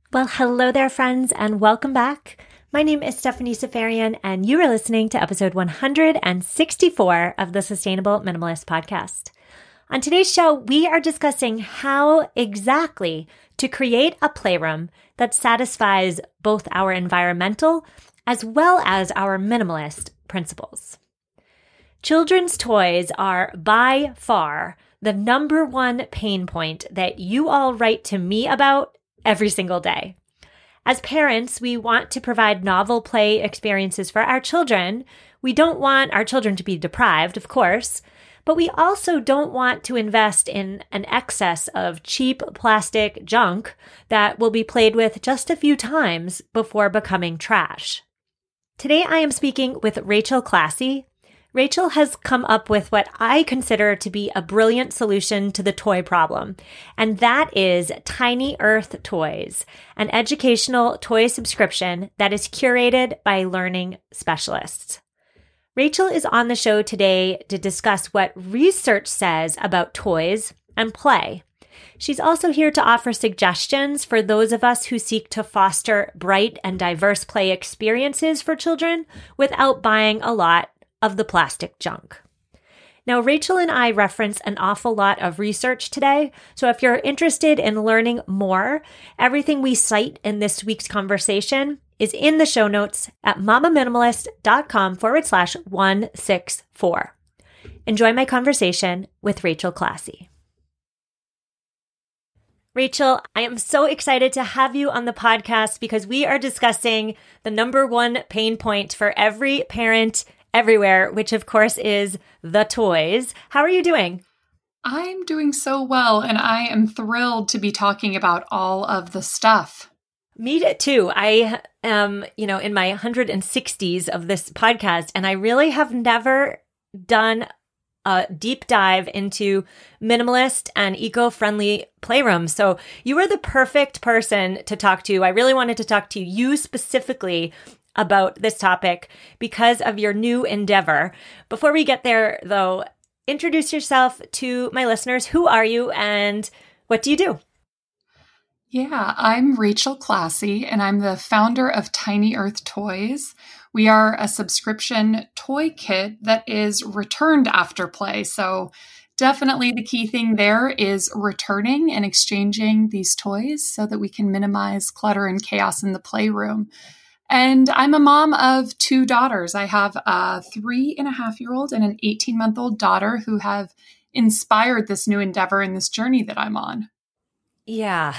Well, hello there, friends, and welcome back. My name is Stephanie Safarian, and you are listening to episode 164 of the Sustainable Minimalist Podcast. On today's show, we are discussing how exactly to create a playroom that satisfies both our environmental as well as our minimalist principles. Children's toys are by far the number one pain point that you all write to me about every single day. As parents, we want to provide novel play experiences for our children. We don't want our children to be deprived, of course, but we also don't want to invest in an excess of cheap plastic junk that will be played with just a few times before becoming trash. Today, I am speaking with Rachel Classy. Rachel has come up with what I consider to be a brilliant solution to the toy problem, and that is Tiny Earth Toys, an educational toy subscription that is curated by learning specialists. Rachel is on the show today to discuss what research says about toys and play. She's also here to offer suggestions for those of us who seek to foster bright and diverse play experiences for children without buying a lot of the plastic junk. Now, Rachel and I reference an awful lot of research today, so if you're interested in learning more, everything we cite in this week's conversation is in the show notes at mamaminimalist.com/164. Enjoy my conversation with Rachel Classy. Rachel, I am so excited to have you on the podcast because we are discussing the number one pain point for every parent everywhere, which of course is the toys. How are you doing? I'm doing so well, and I am thrilled to be talking about all of the stuff. Me too. I am, in my 160s of this podcast, and I really have never done a deep dive into minimalist and eco-friendly playrooms. So you are the perfect person to talk to. I really wanted to talk to you specifically about this topic because of your new endeavor. Before we get there, though, introduce yourself to my listeners. Who are you and what do you do? Yeah, I'm Rachel Classy, and I'm the founder of Tiny Earth Toys. We are a subscription toy kit that is returned after play. So definitely the key thing there is returning and exchanging these toys so that we can minimize clutter and chaos in the playroom. And I'm a mom of two daughters. I have a 3.5-year-old and an 18-month-old daughter who have inspired this new endeavor and this journey that I'm on. Yeah.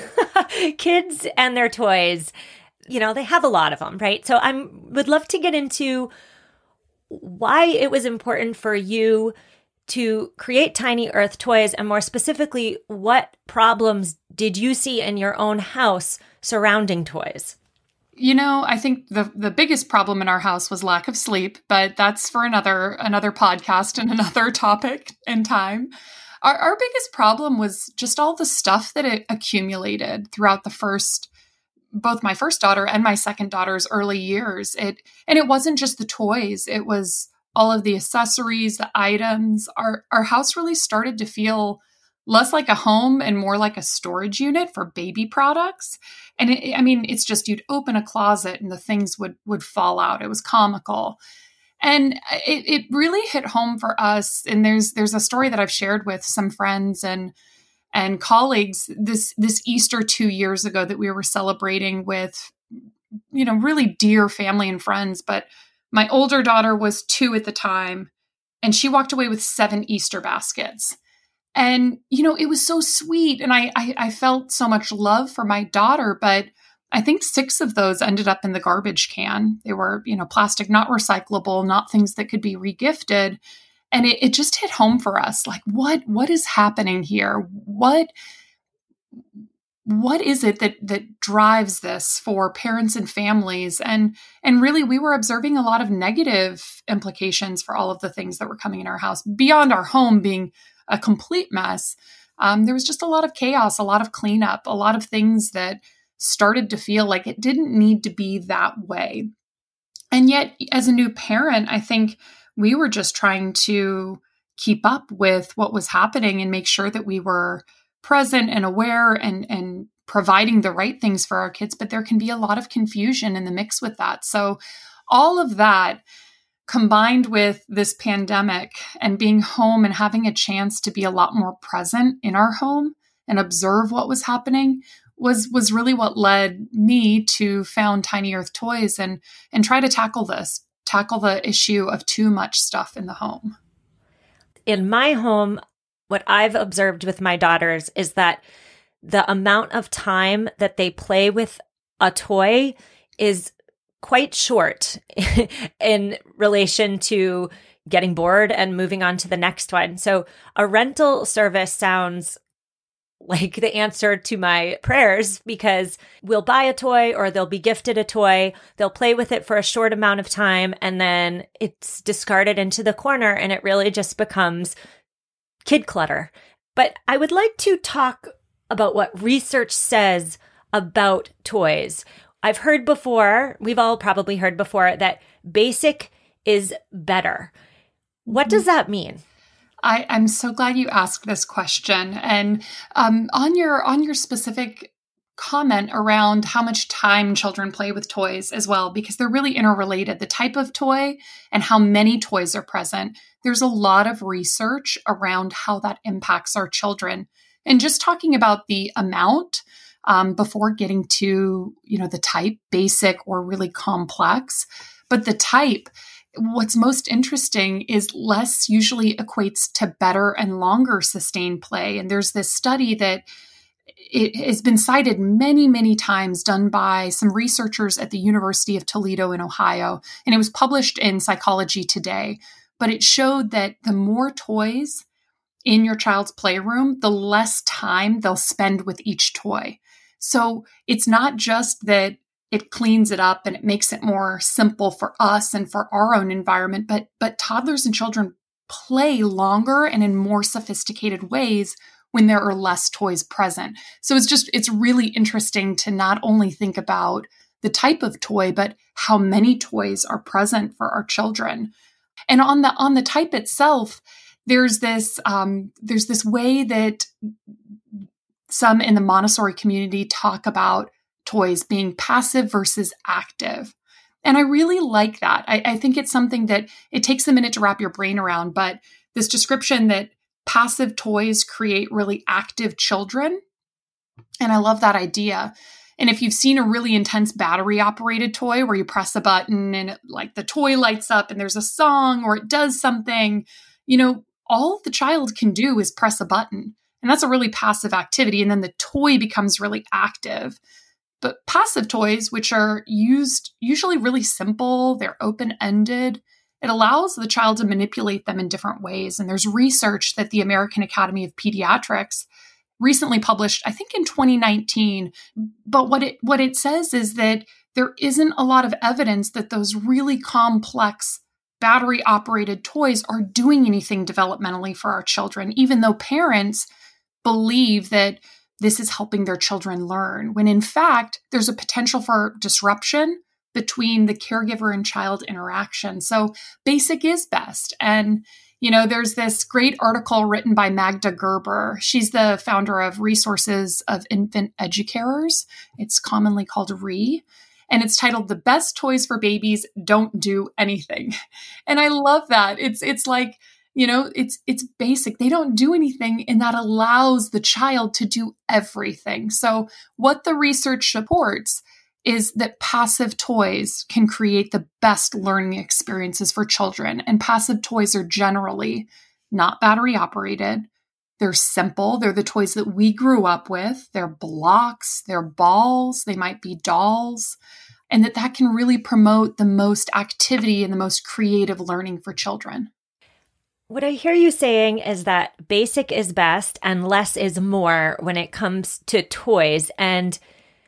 Kids and their toys, they have a lot of them, right? So I would love to get into why it was important for you to create Tiny Earth Toys, and more specifically, what problems did you see in your own house surrounding toys? I think the biggest problem in our house was lack of sleep, but that's for another podcast and another topic and time. Our biggest problem was just all the stuff that it accumulated throughout both my first daughter and my second daughter's early years. And it wasn't just the toys; it was all of the accessories, the items. Our house really started to feel less like a home and more like a storage unit for baby products. And it's just you'd open a closet and the things would fall out. It was comical. And it really hit home for us. And there's a story that I've shared with some friends and colleagues this Easter 2 years ago that we were celebrating with, really dear family and friends. But my older daughter was 2 at the time, and she walked away with 7 Easter baskets. And, it was so sweet. And I felt so much love for my daughter, but I think 6 of those ended up in the garbage can. They were, plastic, not recyclable, not things that could be regifted. And it just hit home for us. Like, what is happening here? What is it that drives this for parents and families? And really, we were observing a lot of negative implications for all of the things that were coming in our house beyond our home being a complete mess. There was just a lot of chaos, a lot of cleanup, a lot of things that started to feel like it didn't need to be that way. And yet, as a new parent, I think we were just trying to keep up with what was happening and make sure that we were present and aware and providing the right things for our kids, but there can be a lot of confusion in the mix with that. So all of that combined with this pandemic and being home and having a chance to be a lot more present in our home and observe what was happening was really what led me to found Tiny Earth Toys and try to tackle the issue of too much stuff in the home. In my home, what I've observed with my daughters is that the amount of time that they play with a toy is quite short in relation to getting bored and moving on to the next one. So a rental service sounds like the answer to my prayers, because we'll buy a toy or they'll be gifted a toy, they'll play with it for a short amount of time, and then it's discarded into the corner and it really just becomes kid clutter. But I would like to talk about what research says about toys. I've heard before, we've all probably heard before, that basic is better. What does that mean? I'm so glad you asked this question. And on your specific comment around how much time children play with toys as well, because they're really interrelated, the type of toy and how many toys are present, there's a lot of research around how that impacts our children. And just talking about the amount before getting to, the type, basic or really complex, but the type, what's most interesting is less usually equates to better and longer sustained play. And there's this study that it has been cited many, many times, done by some researchers at the University of Toledo in Ohio. And it was published in Psychology Today. But it showed that the more toys in your child's playroom, the less time they'll spend with each toy. So it's not just that it cleans it up and it makes it more simple for us and for our own environment, but toddlers and children play longer and in more sophisticated ways when there are less toys present. So it's really interesting to not only think about the type of toy, but how many toys are present for our children. And on the type itself, there's this way that some in the Montessori community talk about toys being passive versus active. And I really like that. I think it's something that it takes a minute to wrap your brain around, but this description that passive toys create really active children. And I love that idea. And if you've seen a really intense battery operated toy where you press a button and the toy lights up and there's a song or it does something, all the child can do is press a button. And that's a really passive activity. And then the toy becomes really active. But passive toys, which are used usually really simple, they're open-ended, it allows the child to manipulate them in different ways. And there's research that the American Academy of Pediatrics recently published, I think in 2019. But what it says is that there isn't a lot of evidence that those really complex battery-operated toys are doing anything developmentally for our children, even though parents believe that this is helping their children learn, when in fact, there's a potential for disruption between the caregiver and child interaction. So basic is best. And, there's this great article written by Magda Gerber. She's the founder of Resources of Infant Educarers. It's commonly called RE. And it's titled "The Best Toys for Babies Don't Do Anything." And I love that. It's like, it's basic. They don't do anything, and that allows the child to do everything. So what the research supports is that passive toys can create the best learning experiences for children. And passive toys are generally not battery operated. They're simple. They're the toys that we grew up with. They're blocks, they're balls, they might be dolls. And that can really promote the most activity and the most creative learning for children. What I hear you saying is that basic is best and less is more when it comes to toys. And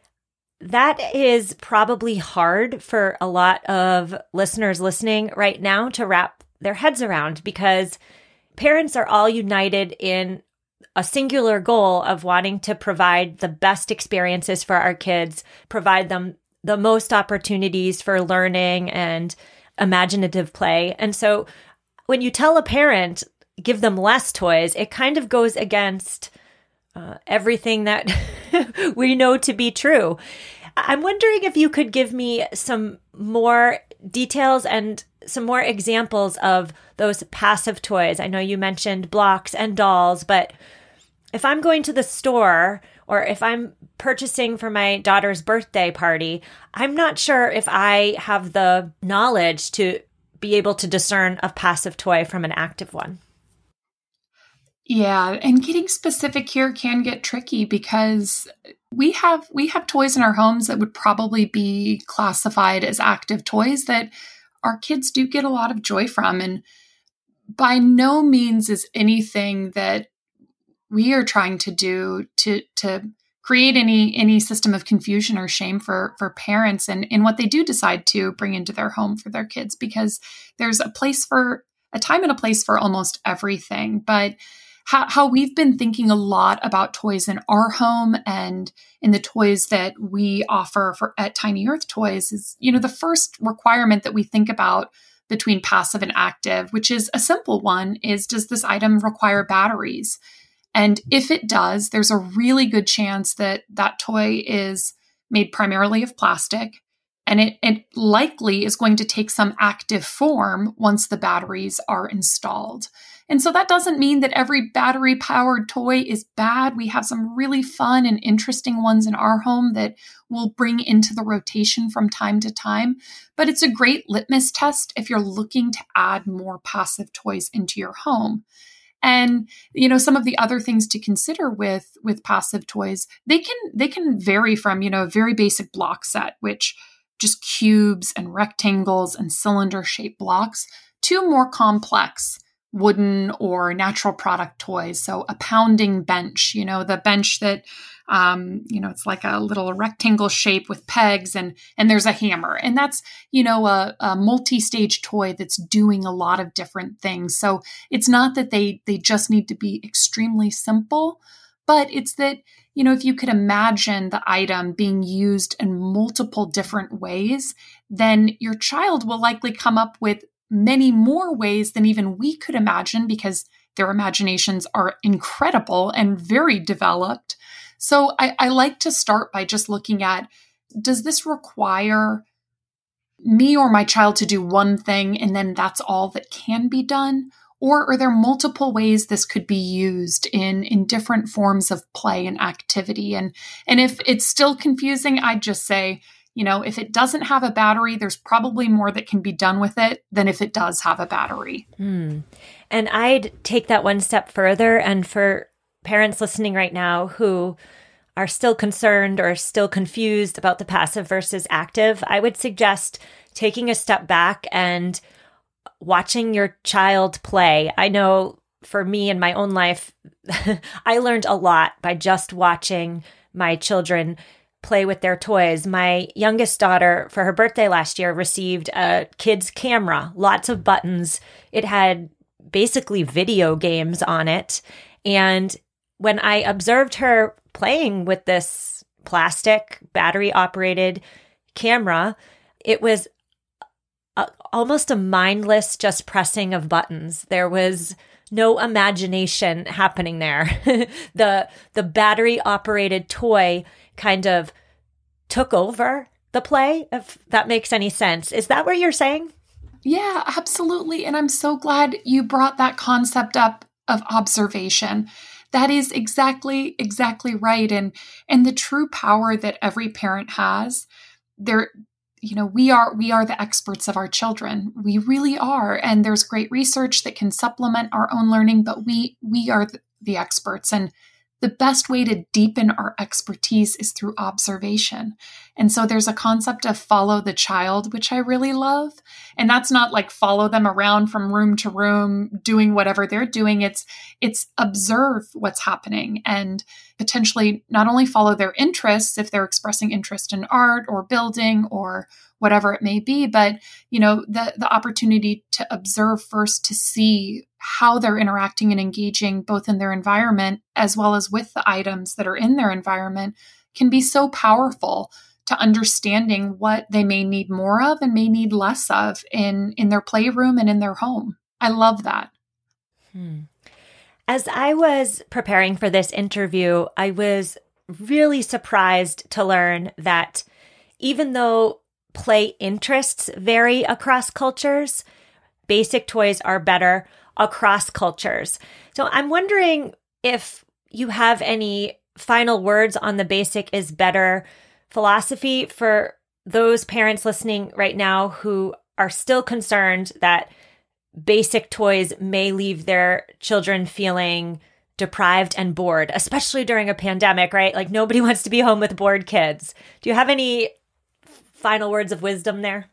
that is probably hard for a lot of listeners listening right now to wrap their heads around, because parents are all united in a singular goal of wanting to provide the best experiences for our kids, provide them the most opportunities for learning and imaginative play. And so when you tell a parent, give them less toys, it kind of goes against everything that we know to be true. I'm wondering if you could give me some more details and some more examples of those passive toys. I know you mentioned blocks and dolls, but if I'm going to the store or if I'm purchasing for my daughter's birthday party, I'm not sure if I have the knowledge to be able to discern a passive toy from an active one. Yeah, and getting specific here can get tricky because we have toys in our homes that would probably be classified as active toys that our kids do get a lot of joy from. And by no means is anything that we are trying to do to create any system of confusion or shame for parents and in what they do decide to bring into their home for their kids, because there's a time and a place for almost everything. But how we've been thinking a lot about toys in our home and in the toys that we offer at Tiny Earth Toys is, the first requirement that we think about between passive and active, which is a simple one, is does this item require batteries? And if it does, there's a really good chance that that toy is made primarily of plastic, and it likely is going to take some active form once the batteries are installed. And so that doesn't mean that every battery-powered toy is bad. We have some really fun and interesting ones in our home that we'll bring into the rotation from time to time. But it's a great litmus test if you're looking to add more passive toys into your home. And, some of the other things to consider with passive toys, they can vary from, a very basic block set, which just cubes and rectangles and cylinder-shaped blocks, to more complex wooden or natural product toys. So a pounding bench, the bench that, it's like a little rectangle shape with pegs and there's a hammer. And that's, a multi-stage toy that's doing a lot of different things. So it's not that they just need to be extremely simple, but it's that, if you could imagine the item being used in multiple different ways, then your child will likely come up with many more ways than even we could imagine because their imaginations are incredible and very developed. So I like to start by just looking at, does this require me or my child to do one thing and then that's all that can be done? Or are there multiple ways this could be used in different forms of play and activity? And if it's still confusing, I'd just say, if it doesn't have a battery, there's probably more that can be done with it than if it does have a battery. And I'd take that one step further. And for parents listening right now who are still concerned or still confused about the passive versus active, I would suggest taking a step back and watching your child play. I know for me in my own life, I learned a lot by just watching my children play with their toys. My youngest daughter, for her birthday last year, received a kid's camera, lots of buttons. It had basically video games on it. And when I observed her playing with this plastic battery-operated camera, it was almost a mindless just pressing of buttons. There was no imagination happening there. The battery-operated toy kind of took over the play, if that makes any sense. Is that what you're saying? Yeah, absolutely. And I'm so glad you brought that concept up of observation. That is exactly right. And the true power that every parent has, we are the experts of our children. We really are. And there's great research that can supplement our own learning, but we are the experts. And the best way to deepen our expertise is through observation. And so there's a concept of follow the child, which I really love. And that's not like follow them around from room to room, doing whatever they're doing. It's observe what's happening and potentially not only follow their interests if they're expressing interest in art or building or whatever it may be, but the opportunity to observe first to see how they're interacting and engaging both in their environment as well as with the items that are in their environment can be so powerful to understanding what they may need more of and may need less of in their playroom and in their home. I love that. As I was preparing for this interview, I was really surprised to learn that even though play interests vary across cultures, basic toys are better across cultures. So I'm wondering if you have any final words on the basic is better philosophy for those parents listening right now who are still concerned that basic toys may leave their children feeling deprived and bored, especially during a pandemic, right? Like nobody wants to be home with bored kids. Do you have any final words of wisdom there?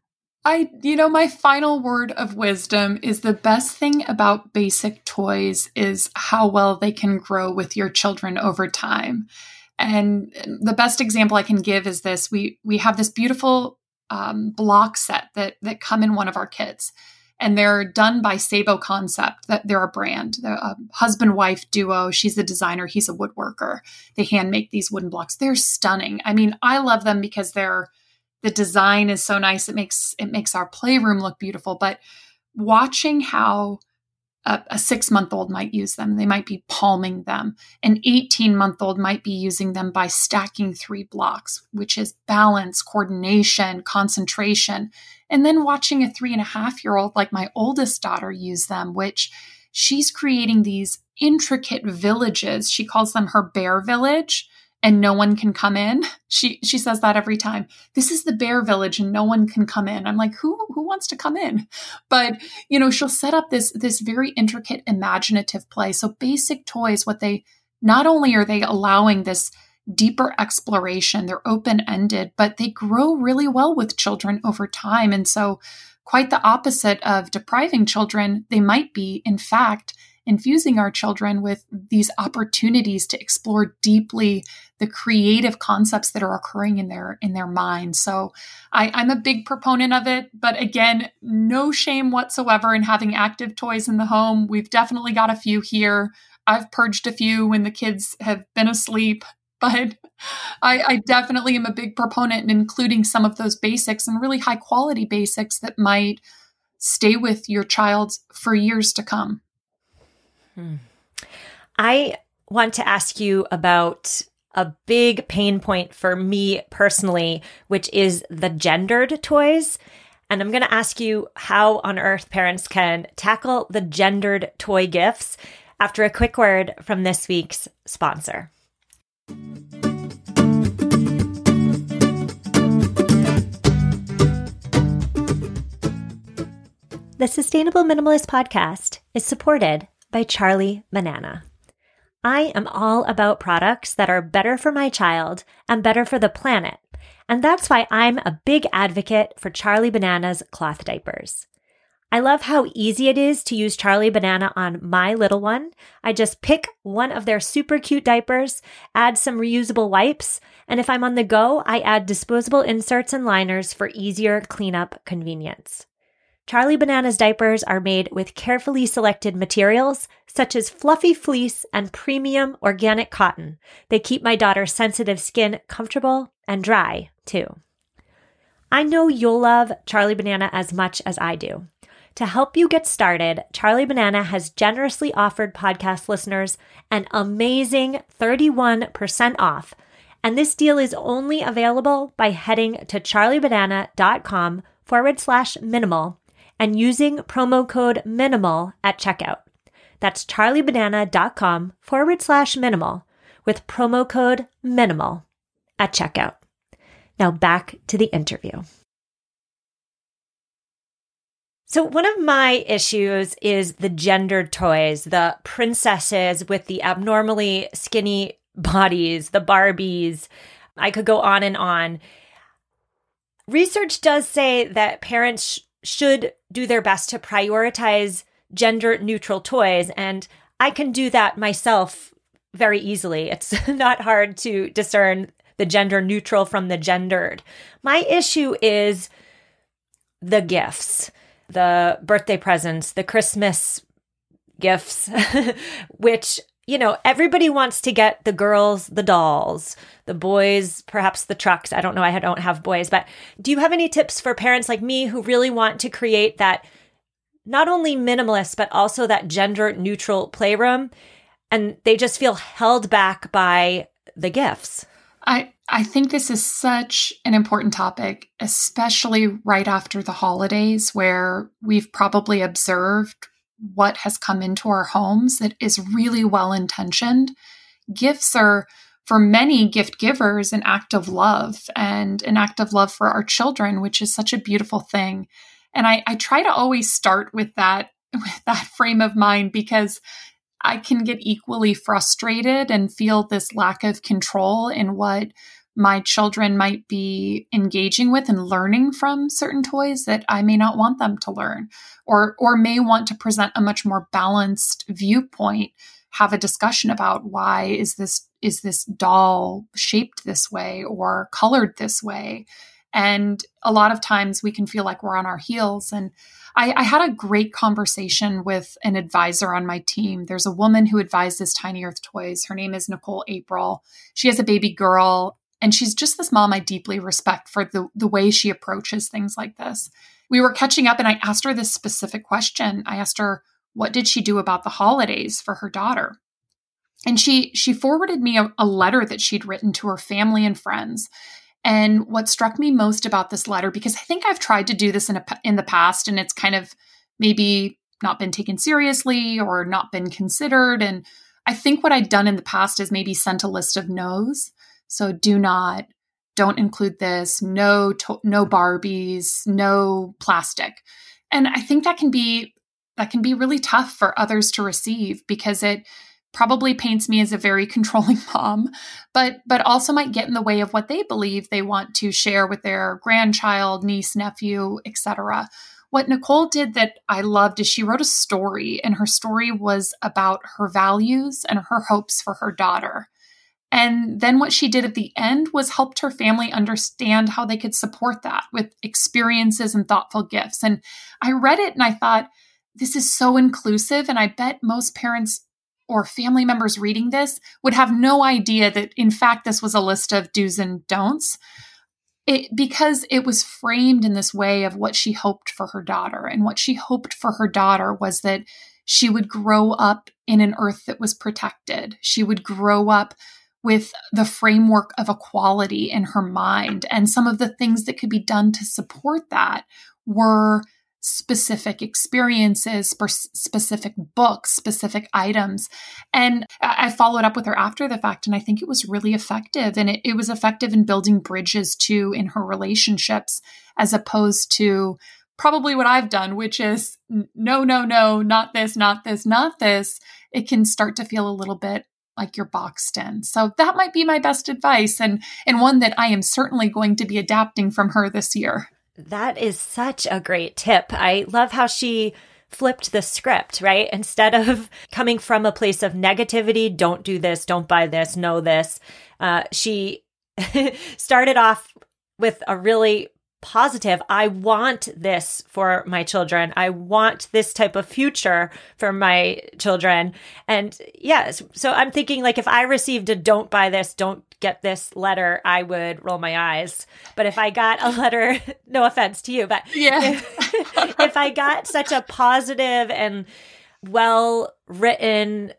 My final word of wisdom is the best thing about basic toys is how well they can grow with your children over time. And the best example I can give is this. We have this beautiful block set that come in one of our kits. And they're done by Sabo Concept. That they're a brand, they're a husband-wife duo. She's the designer. He's a woodworker. They hand make these wooden blocks. They're stunning. I mean, I love them because the design is so nice. It makes our playroom look beautiful. But watching how a 6-month-old might use them, they might be palming them. An 18-month-old might be using them by stacking 3 blocks, which is balance, coordination, concentration. And then watching a 3.5-year-old, like my oldest daughter, use them, which she's creating these intricate villages. She calls them her bear village, and no one can come in. She says that every time. This is the bear village and no one can come in. I'm like, who wants to come in? But, she'll set up this very intricate, imaginative play. So basic toys, not only are they allowing this deeper exploration, they're open-ended, but they grow really well with children over time. And so quite the opposite of depriving children, they might be, in fact, infusing our children with these opportunities to explore deeply the creative concepts that are occurring in their minds. So I'm a big proponent of it, but again, no shame whatsoever in having active toys in the home. We've definitely got a few here. I've purged a few when the kids have been asleep, but I definitely am a big proponent in including some of those basics and really high quality basics that might stay with your child for years to come. I want to ask you about a big pain point for me personally, which is the gendered toys. And I'm going to ask you how on earth parents can tackle the gendered toy gifts after a quick word from this week's sponsor. The Sustainable Minimalist Podcast is supported by Charlie Banana. I am all about products that are better for my child and better for the planet, and that's why I'm a big advocate for Charlie Banana's cloth diapers. I love how easy it is to use Charlie Banana on my little one. I just pick one of their super cute diapers, add some reusable wipes, and if I'm on the go, I add disposable inserts and liners for easier cleanup convenience. Charlie Banana's diapers are made with carefully selected materials such as fluffy fleece and premium organic cotton. They keep my daughter's sensitive skin comfortable and dry, too. I know you'll love Charlie Banana as much as I do. To help you get started, Charlie Banana has generously offered podcast listeners an amazing 31% off. And this deal is only available by heading to charliebanana.com/minimal and using promo code MINIMAL at checkout. That's charliebanana.com/minimal with promo code MINIMAL at checkout. Now back to the interview. So one of my issues is the gendered toys, the princesses with the abnormally skinny bodies, the Barbies. I could go on and on. Research does say that parents should do their best to prioritize gender-neutral toys, and I can do that myself very easily. It's not hard to discern the gender-neutral from the gendered. My issue is the gifts, the birthday presents, the Christmas gifts, which, everybody wants to get the girls, the dolls, the boys, perhaps the trucks. I don't know. I don't have boys, but do you have any tips for parents like me who really want to create that not only minimalist, but also that gender neutral playroom? and they just feel held back by the gifts. I think this is such an important topic, especially right after the holidays, where we've probably observed what has come into our homes that is really well-intentioned. Gifts are, for many gift givers, an act of love, and an act of love for our children, which is such a beautiful thing. And I try to always start with that frame of mind, because I can get equally frustrated and feel this lack of control in what my children might be engaging with and learning from certain toys that I may not want them to learn, or may want to present a much more balanced viewpoint, have a discussion about why is this doll shaped this way or colored this way. And a lot of times we can feel like we're on our heels. And I had a great conversation with an advisor on my team. There's a woman who advises Tiny Earth Toys. Her name is Nicole April. She has a baby girl, and she's just this mom I deeply respect for the way she approaches things like this. We were catching up, and I asked her this specific question. I asked her, what did she do about the holidays for her daughter? And she forwarded me a letter that she'd written to her family and friends. And what struck me most about this letter, because I think I've tried to do this in the past, and it's kind of maybe not been taken seriously or not been considered. And I think what I'd done in the past is maybe sent a list of no's. So don't include this, no Barbies, no plastic. And I think that can be really tough for others to receive, because it probably paints me as a very controlling mom, but also might get in the way of what they believe they want to share with their grandchild, niece, nephew, etc. What Nicole did that I loved is she wrote a story, and her story was about her values and her hopes for her daughter. And then what she did at the end was helped her family understand how they could support that with experiences and thoughtful gifts. And I read it and I thought, this is so inclusive. And I bet most parents or family members reading this would have no idea that, in fact, this was a list of do's and don'ts, because it was framed in this way of what she hoped for her daughter. And what she hoped for her daughter was that she would grow up in an earth that was protected. She would grow up with the framework of equality in her mind. And some of the things that could be done to support that were specific experiences, specific books, specific items. And I followed up with her after the fact, and I think it was really effective. And it was effective in building bridges too in her relationships, as opposed to probably what I've done, which is no, not this, not this, not this. It can start to feel a little bit like you're boxed in. So that might be my best advice, and one that I am certainly going to be adapting from her this year. That is such a great tip. I love how she flipped the script, right? Instead of coming from a place of negativity, don't do this, don't buy this, know this, she started off with a really positive, I want this for my children. I want this type of future for my children. And yes, so I'm thinking, like, if I received a don't buy this, don't get this letter, I would roll my eyes. But if I got a letter, no offense to you, but yeah. if I got such a positive and well-written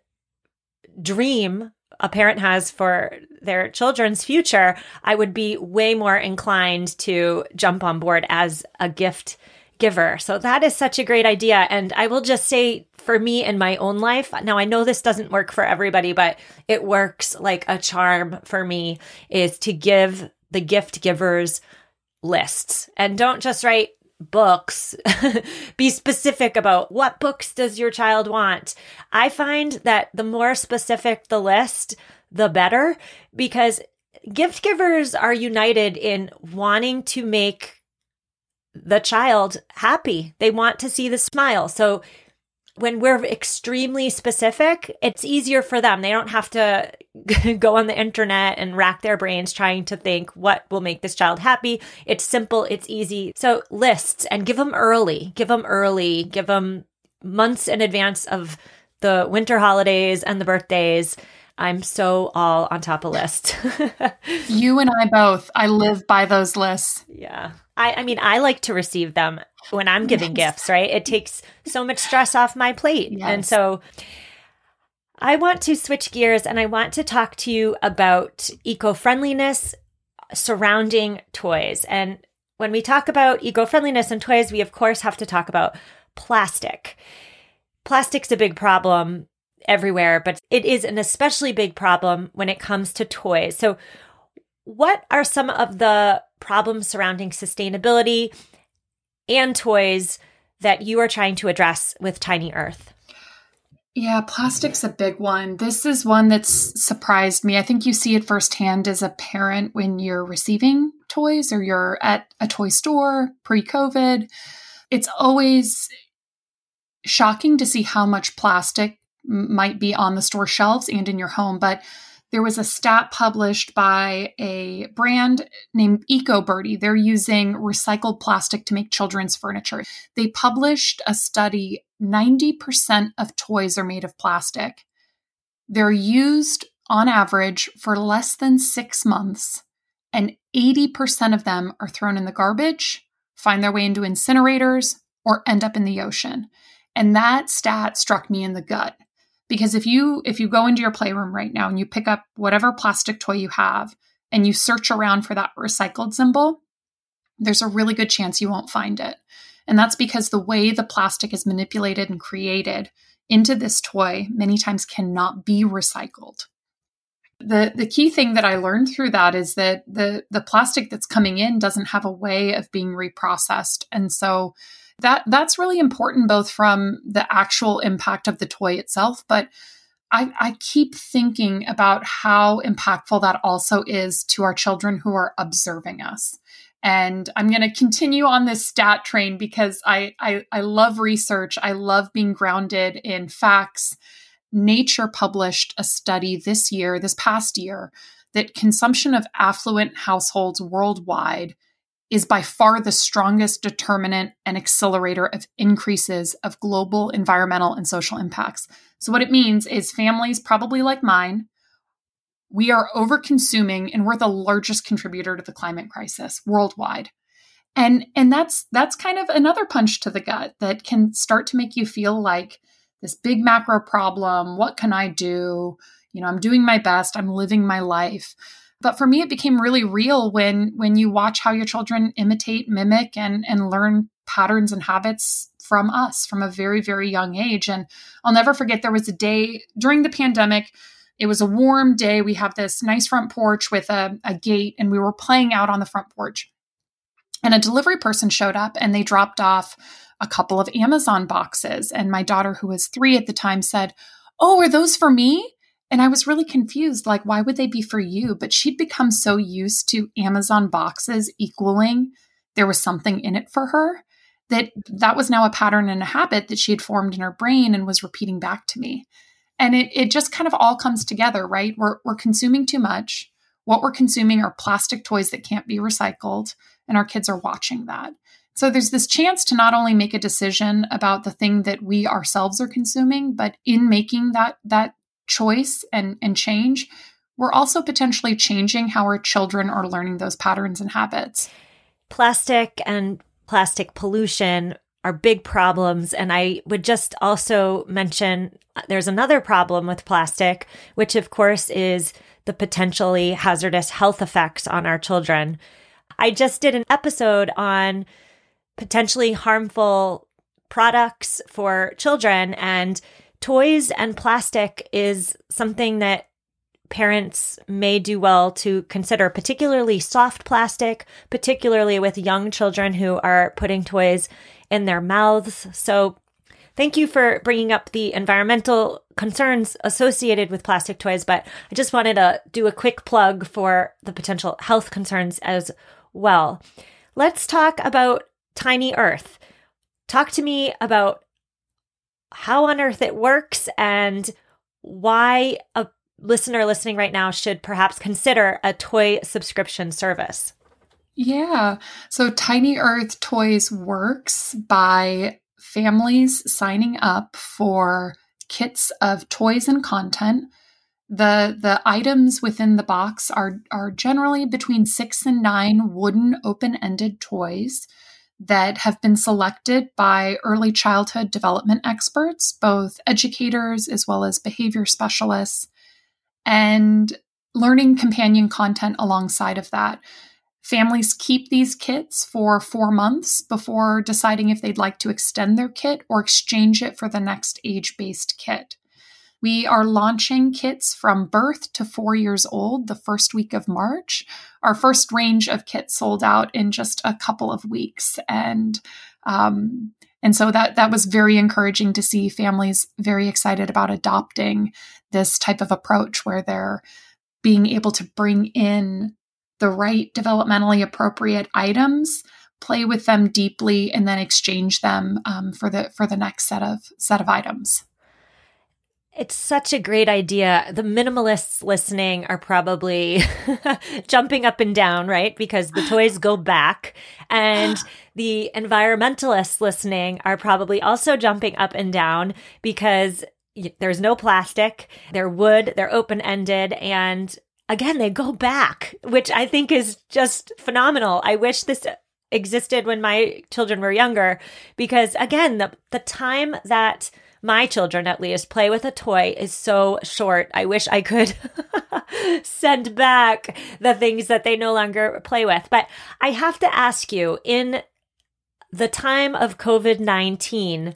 dream a parent has for their children's future, I would be way more inclined to jump on board as a gift giver. So that is such a great idea. And I will just say, for me in my own life, now I know this doesn't work for everybody, but it works like a charm for me, is to give the gift givers lists. And don't just write books. Be specific about what books does your child want. I find that the more specific the list, the better, because gift givers are united in wanting to make the child happy. They want to see the smile. So when we're extremely specific, it's easier for them. They don't have to go on the internet and rack their brains trying to think what will make this child happy. It's simple. It's easy. So lists, and give them early. Give them months in advance of the winter holidays and the birthdays. I'm so all on top of lists. You and I both. I live by those lists. Yeah. I mean, I like to receive them when I'm giving gifts, right? It takes so much stress off my plate. Yes. And so I want to switch gears and I want to talk to you about eco-friendliness surrounding toys. And when we talk about eco-friendliness and toys, we of course have to talk about plastic. Plastic's a big problem everywhere, but it is an especially big problem when it comes to toys. So what are some of the problems surrounding sustainability and toys that you are trying to address with Tiny Earth? Yeah, plastic's a big one. This is one that's surprised me. I think you see it firsthand as a parent when you're receiving toys or you're at a toy store pre-COVID. It's always shocking to see how much plastic might be on the store shelves and in your home. But there was a stat published by a brand named EcoBirdie. They're using recycled plastic to make children's furniture. They published a study, 90% of toys are made of plastic. They're used on average for less than 6 months, and 80% of them are thrown in the garbage, find their way into incinerators, or end up in the ocean. And that stat struck me in the gut. Because if you go into your playroom right now and you pick up whatever plastic toy you have and you search around for that recycled symbol, there's a really good chance you won't find it. And that's because the way the plastic is manipulated and created into this toy many times cannot be recycled. The key thing that I learned through that is that the plastic that's coming in doesn't have a way of being reprocessed. And so that's really important, both from the actual impact of the toy itself, but I keep thinking about how impactful that also is to our children who are observing us. And I'm going to continue on this stat train because I love research. I love being grounded in facts. Nature published a study this past year, that consumption of affluent households worldwide is by far the strongest determinant and accelerator of increases of global environmental and social impacts. So what it means is families, probably like mine, we are over-consuming and we're the largest contributor to the climate crisis worldwide. And that's kind of another punch to the gut that can start to make you feel like this big macro problem. What can I do? I'm doing my best. I'm living my life. But for me, it became really real when you watch how your children imitate, mimic, and learn patterns and habits from us from a very, very young age. And I'll never forget, there was a day during the pandemic. It was a warm day. We have this nice front porch with a gate, and we were playing out on the front porch. And a delivery person showed up, and they dropped off a couple of Amazon boxes. And my daughter, who was 3 at the time, said, "Oh, are those for me?" And I was really confused, like, why would they be for you? But she'd become so used to Amazon boxes equaling there was something in it for her that was now a pattern and a habit that she had formed in her brain and was repeating back to me. And it just kind of all comes together, right? We're consuming too much. What we're consuming are plastic toys that can't be recycled, and our kids are watching that. So there's this chance to not only make a decision about the thing that we ourselves are consuming, but in making that choice and change, we're also potentially changing how our children are learning those patterns and habits. Plastic and plastic pollution are big problems. And I would just also mention there's another problem with plastic, which of course is the potentially hazardous health effects on our children. I just did an episode on potentially harmful products for children, and toys and plastic is something that parents may do well to consider, particularly soft plastic, particularly with young children who are putting toys in their mouths. So thank you for bringing up the environmental concerns associated with plastic toys, but I just wanted to do a quick plug for the potential health concerns as well. Let's talk about Tiny Earth. Talk to me about how on earth it works and why a listener listening right now should perhaps consider a toy subscription service. Yeah. So Tiny Earth Toys works by families signing up for kits of toys and content. The items within the box are generally between 6 and 9 wooden open-ended toys that have been selected by early childhood development experts, both educators as well as behavior specialists, and learning companion content alongside of that. Families keep these kits for 4 months before deciding if they'd like to extend their kit or exchange it for the next age-based kit. We are launching kits from birth to 4 years old the first week of March. Our first range of kits sold out in just a couple of weeks. And so that was very encouraging to see families very excited about adopting this type of approach where they're being able to bring in the right developmentally appropriate items, play with them deeply, and then exchange them for the next set of items. It's such a great idea. The minimalists listening are probably jumping up and down, right? Because the toys go back. And the environmentalists listening are probably also jumping up and down because there's no plastic, they're wood, they're open-ended, and again, they go back, which I think is just phenomenal. I wish this existed when my children were younger because, again, the time that my children, at least, play with a toy is so short. I wish I could send back the things that they no longer play with. But I have to ask you, in the time of COVID-19,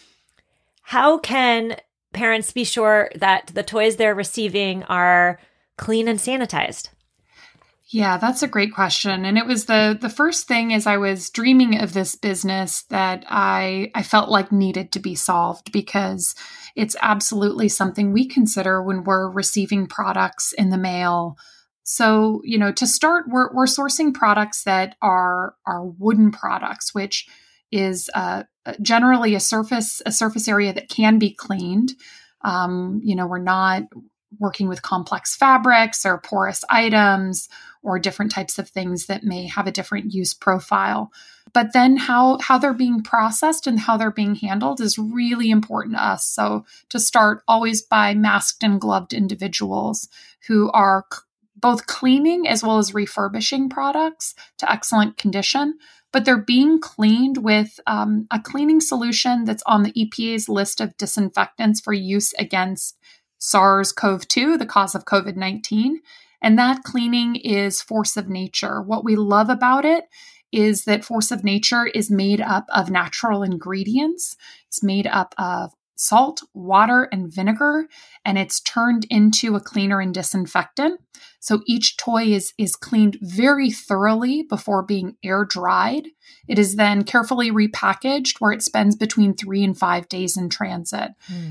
how can parents be sure that the toys they're receiving are clean and sanitized? Yeah, that's a great question. And it was the first thing as I was dreaming of this business that I felt like needed to be solved because it's absolutely something we consider when we're receiving products in the mail. So, to start, we're sourcing products that are wooden products, which is generally a surface area that can be cleaned. We're not working with complex fabrics or porous items or different types of things that may have a different use profile. But then how they're being processed and how they're being handled is really important to us. So to start, always by masked and gloved individuals who are both cleaning as well as refurbishing products to excellent condition, but they're being cleaned with a cleaning solution that's on the EPA's list of disinfectants for use against SARS-CoV-2, the cause of COVID-19. And that cleaning is Force of Nature. What we love about it is that Force of Nature is made up of natural ingredients. It's made up of salt, water, and vinegar, and it's turned into a cleaner and disinfectant. So each toy is cleaned very thoroughly before being air dried. It is then carefully repackaged where it spends between 3 and 5 days in transit.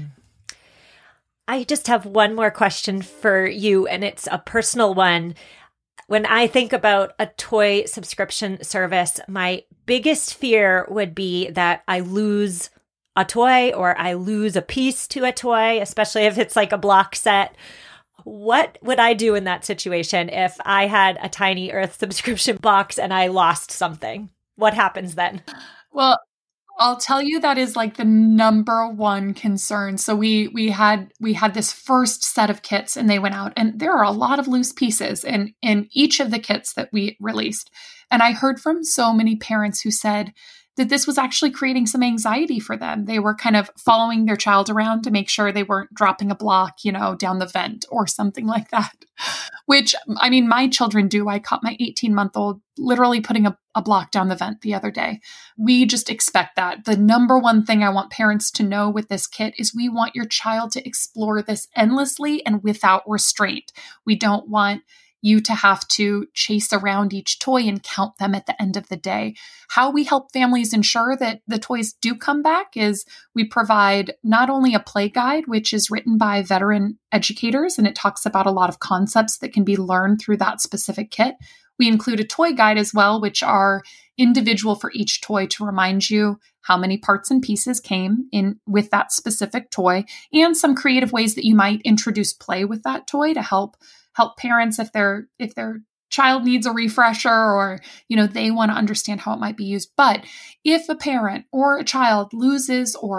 I just have one more question for you, and it's a personal one. When I think about a toy subscription service, my biggest fear would be that I lose a toy or I lose a piece to a toy, especially if it's like a block set. What would I do in that situation if I had a Tiny Earth subscription box and I lost something? What happens then? Well, I'll tell you that is like the number one concern. So we had this first set of kits and they went out and there are a lot of loose pieces in each of the kits that we released. And I heard from so many parents who said that this was actually creating some anxiety for them. They were kind of following their child around to make sure they weren't dropping a block, down the vent or something like that, which, I mean, my children do. I caught my 18-month-old literally putting a block down the vent the other day. We just expect that. The number one thing I want parents to know with this kit is we want your child to explore this endlessly and without restraint. We don't want you to have to chase around each toy and count them at the end of the day. How we help families ensure that the toys do come back is we provide not only a play guide, which is written by veteran educators, and it talks about a lot of concepts that can be learned through that specific kit. We include a toy guide as well, which are individual for each toy to remind you how many parts and pieces came in with that specific toy, and some creative ways that you might introduce play with that toy to help parents if their child needs a refresher or, they want to understand how it might be used. But if a parent or a child loses or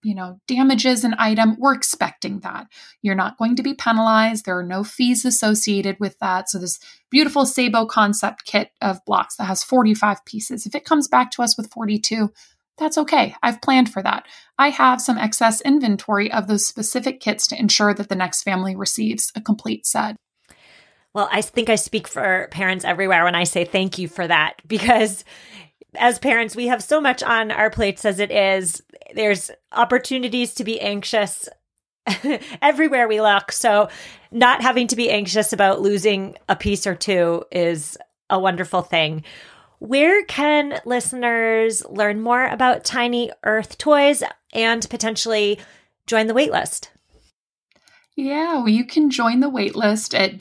damages an item, we're expecting that. You're not going to be penalized. There are no fees associated with that. So this beautiful Sabo concept kit of blocks that has 45 pieces, if it comes back to us with 42, that's okay. I've planned for that. I have some excess inventory of those specific kits to ensure that the next family receives a complete set. Well, I think I speak for parents everywhere when I say thank you for that, because as parents, we have so much on our plates as it is. There's opportunities to be anxious everywhere we look. So not having to be anxious about losing a piece or two is a wonderful thing. Where can listeners learn more about Tiny Earth toys and potentially join the waitlist? Yeah, well, you can join the waitlist at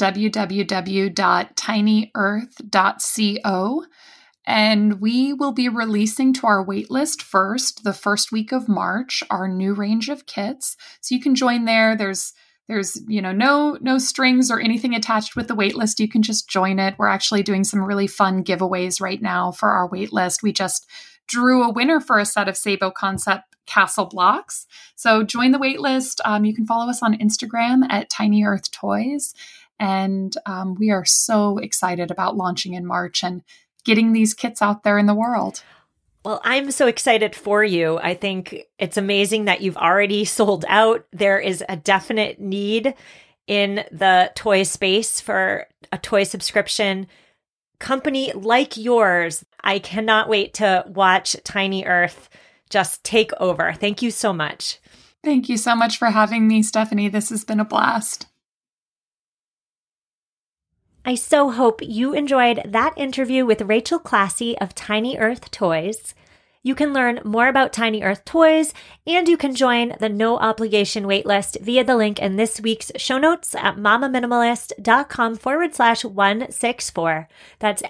www.tinyearth.co. And we will be releasing to our waitlist first, the first week of March, our new range of kits. So you can join there. There's no strings or anything attached with the waitlist. You can just join it. We're actually doing some really fun giveaways right now for our waitlist. We just drew a winner for a set of Sabo concept castle blocks. So join the waitlist. You can follow us on Instagram at Tiny Earth Toys. And we are so excited about launching in March and getting these kits out there in the world. Well, I'm so excited for you. I think it's amazing that you've already sold out. There is a definite need in the toy space for a toy subscription company like yours. I cannot wait to watch Tiny Earth just take over. Thank you so much. Thank you so much for having me, Stephanie. This has been a blast. I so hope you enjoyed that interview with Rachel Classy of Tiny Earth Toys. You can learn more about Tiny Earth Toys, and you can join the no obligation waitlist via the link in this week's show notes at mamaminimalist.com/164. That's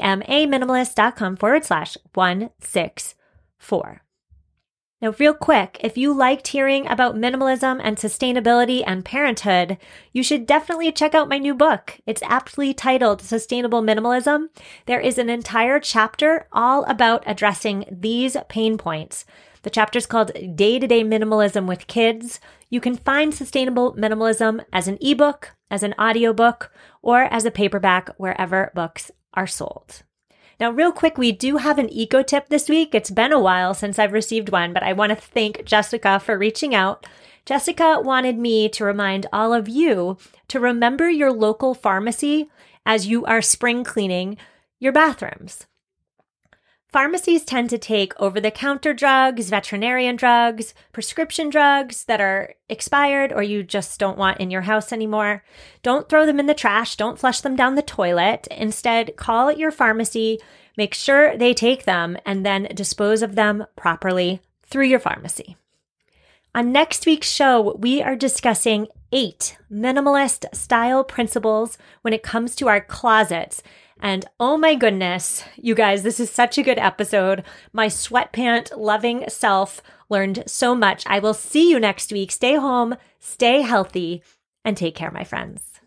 MAMAminimalist.com/164. Now, real quick, if you liked hearing about minimalism and sustainability and parenthood, you should definitely check out my new book. It's aptly titled Sustainable Minimalism. There is an entire chapter all about addressing these pain points. The chapter is called Day-to-Day Minimalism with Kids. You can find Sustainable Minimalism as an ebook, as an audiobook, or as a paperback wherever books are sold. Now, real quick, we do have an eco tip this week. It's been a while since I've received one, but I want to thank Jessica for reaching out. Jessica wanted me to remind all of you to remember your local pharmacy as you are spring cleaning your bathrooms. Pharmacies tend to take over-the-counter drugs, veterinarian drugs, prescription drugs that are expired or you just don't want in your house anymore. Don't throw them in the trash. Don't flush them down the toilet. Instead, call your pharmacy, make sure they take them, and then dispose of them properly through your pharmacy. On next week's show, we are discussing 8 minimalist style principles when it comes to our closets. And oh my goodness, you guys, this is such a good episode. My sweatpant loving self learned so much. I will see you next week. Stay home, stay healthy, and take care, my friends.